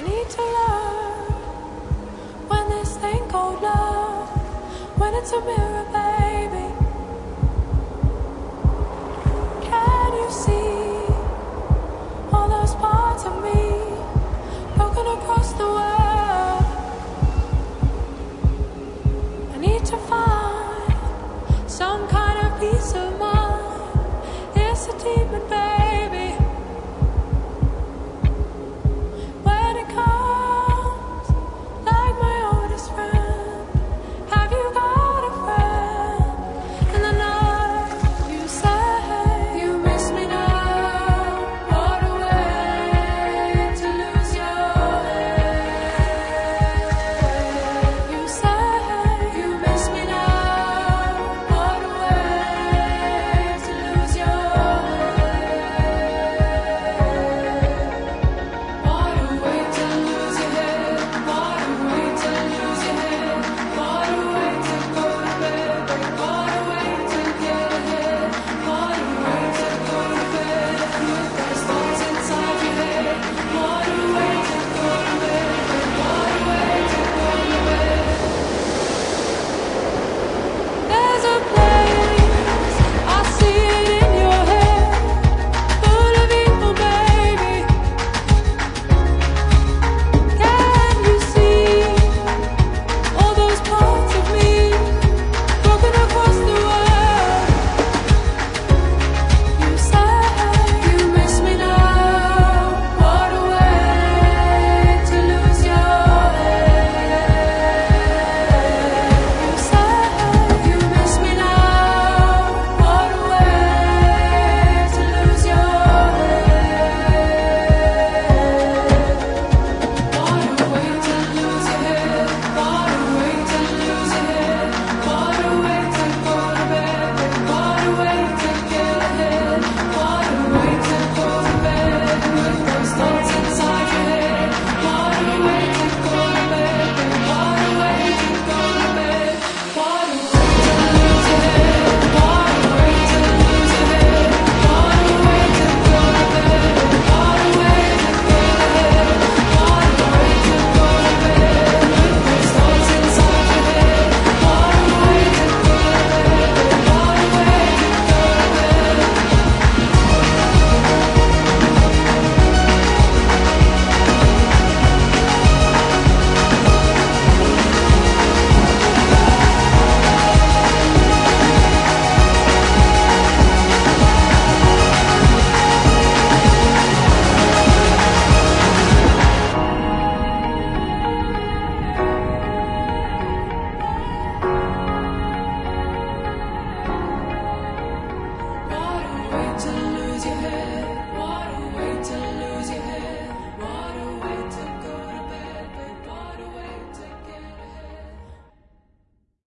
need to learn when this thing called love, when it's a mirror, baby. Can you see all those parts of me broken across the world? I need to find some kind of peace of mind. It's a demon, baby. When it comes, like my oldest friend, have you got a friend? In the night, you say you miss me now. What a way to lose your head. You say you miss me now. What a way to lose your head. What a way to lose your head. What a way to lose your head. What a way to go to bed. What a way to get ahead. What a way to go to bed with those thoughts inside your head. What a way to go to bed. What a way to go to bed. There's a place, I see it in your head, full of evil, baby. Can you see all those parts of me broken across the world? You say you miss me now. What a way to lose your head. You say you miss me now. What a way to lose your head. What a way to lose your head. What a way to lose your head. What a way to go to bed. What a way to get ahead. What a way to go to bed with those thoughts inside your head. What a way to go to bed. What a way to go to bed. What a way to lose your head. What a way to lose your head. What a way to go to bed. What a way to get ahead. What a way to go to bed with those thoughts inside your head. What a way to go to bed. What a way to go to bed. What a way to lose your head.